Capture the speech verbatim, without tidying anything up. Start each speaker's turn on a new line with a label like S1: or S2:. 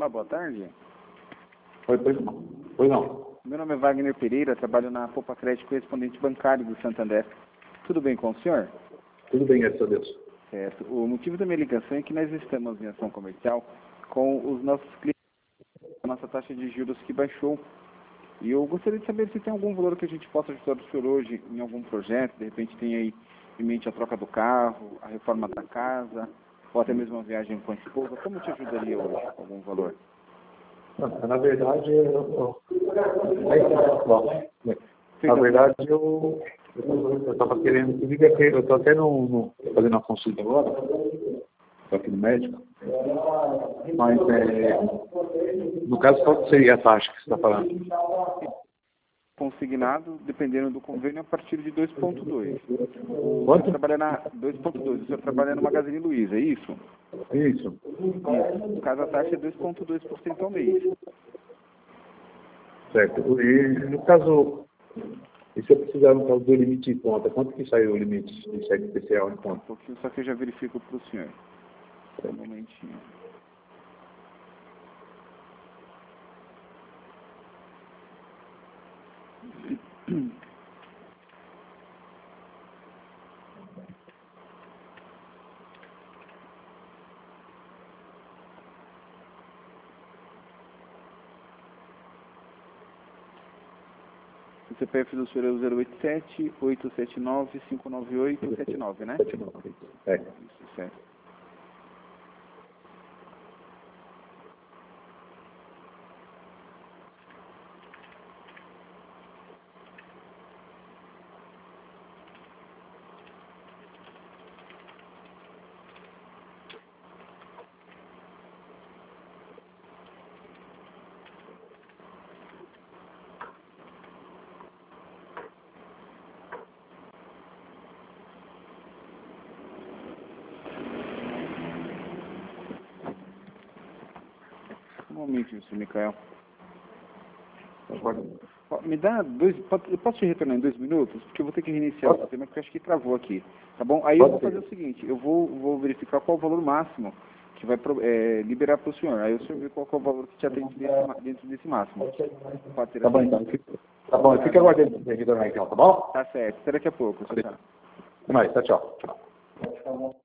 S1: Olá, boa tarde.
S2: Oi, pois não. Pois não.
S1: Meu nome é Wagner Pereira, trabalho na Poupa Crédito Correspondente Bancário do Santander. Tudo bem com o senhor?
S2: Tudo bem, graças a Deus.
S1: Certo. O motivo da minha ligação é que nós estamos em ação comercial com os nossos clientes, a nossa taxa de juros que baixou. E eu gostaria de saber se tem algum valor que a gente possa ajudar o senhor hoje em algum projeto, de repente tem aí em mente a troca do carro, a reforma da casa, ou até mesmo uma viagem com a esposa. Como te ajudaria hoje com algum valor?
S2: Na verdade, eu, eu, bom, na verdade, eu estava querendo, eu estou até no, no, fazendo uma consulta agora, estou aqui no médico, mas é, no caso, qual seria a taxa que você está falando?
S1: Consignado, dependendo do convênio, a partir de dois ponto dois. O
S2: Quanto?
S1: senhor trabalha na dois ponto dois, o senhor trabalha no Magazine Luiza, é isso?
S2: Isso.
S1: Isso. No caso, a taxa é dois ponto dois por cento ao mês.
S2: Certo. E no caso, e se eu precisar, no caso do limite de conta, quanto que saiu o limite de cheque especial em
S1: Um
S2: conta?
S1: pouquinho, só que eu já verifico para o senhor. Um momentinho. O C P F do senhor é o zero oito sete, oito sete nove, cinco nove oito, sete nove, né?
S2: sete nove. É.
S1: Isso, certo. Um momentinho, senhor Micael. Ó, me dá dois... pode- Eu posso te retornar em dois minutos? Porque eu vou ter que reiniciar o sistema, porque eu acho que travou aqui. Tá bom? Aí eu vou fazer o seguinte, eu vou, vou verificar qual o valor máximo que vai pro- é, liberar para o senhor. Aí o senhor vê qual que é o valor que te atende desse, ma- dentro desse máximo. Pode ser
S2: Tá bom,
S1: assim?
S2: então. Fica- Tá bom, fica aguardando você retornar então, tá bom?
S1: Tá certo. Até daqui a pouco. Tchau, tchau.
S2: Até mais, tchau, tchau. Tchau.